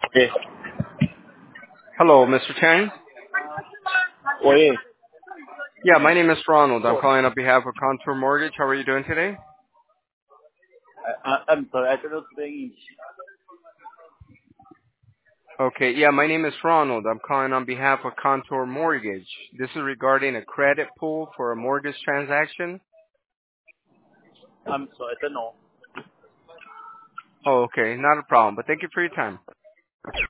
Okay. Hello, Mr. Chang. Wait. Yeah, my name is Ronald. I'm calling on behalf of Contour Mortgage. How are you doing today? I'm sorry, I don't speak English. Okay, yeah, my name is Ronald. I'm calling on behalf of Contour Mortgage. This is regarding a credit pool for a mortgage transaction. I'm sorry, I don't know. Oh, okay, not a problem, but thank you for your time.